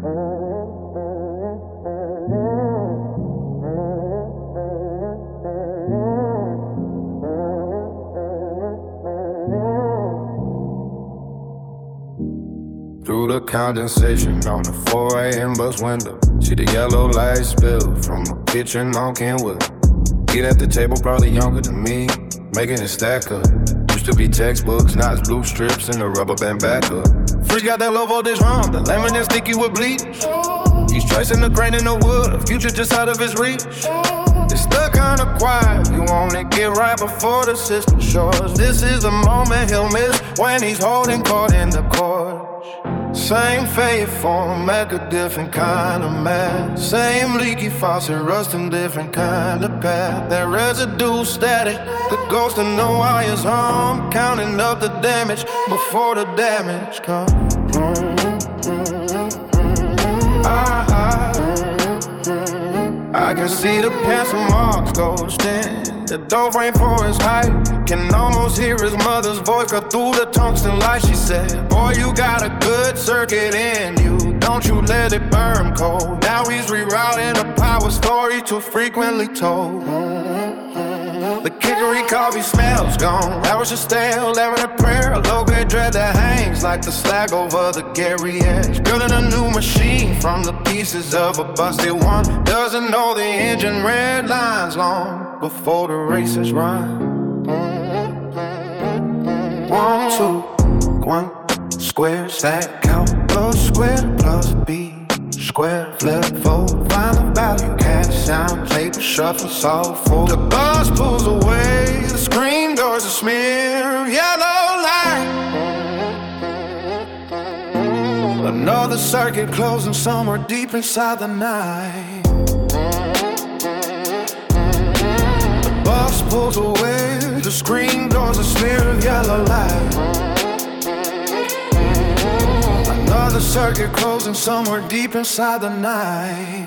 Through the condensation on the 4 a.m. bus window, see the yellow light spill from the kitchen on Kenwood. Get at the table, probably younger than me, making it stack up. Used to be textbooks, now it's blue strips and a rubber band backup. Freak got that low voltage rum, the lemon is sticky with bleach. He's tracing the grain in the wood, the future just out of his reach. It's the kind of quiet you only get right before the system shores. This is the moment he'll miss when he's holding court in the court. Same fade form, make a different kind of mad. Same leaky faucet, rusting different kind of path. That residue static, the ghost in the wires hum, counting up the damage before the damage comes. I can see the pencil marks ghosting. The door frame for his height. Can almost hear his mother's voice cut through the tungsten light. She said, boy, you got a good circuit in you. Don't you let it burn cold. Now he's rerouting a power story too frequently told. The Kickory coffee smells gone. Hours are stale, having a prayer. A low-grade dread that hangs like the slag over the Gary edge. Building a new machine from the pieces of a busted one. Doesn't know the engine red lines long before the races run. 1, 2, 1 square stack out a square plus B square flip fold. Find the value, cash sound, paper shuffle, solve for. The bus pulls away, the screen doors a smear of yellow light. Another circuit closing somewhere deep inside the night. The bus pulls away, the screen doors a smear of yellow light. Another circuit closing somewhere deep inside the night.